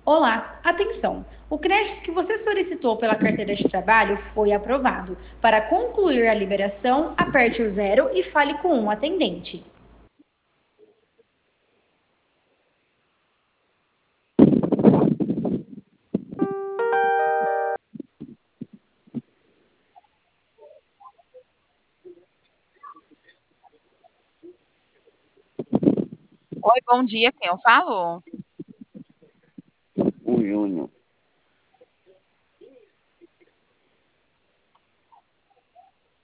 Olá, atenção! O crédito que você solicitou pela carteira de trabalho foi aprovado. Para concluir a liberação, aperte o zero e fale com um atendente. Oi, bom dia, quem eu falo? O Júnior.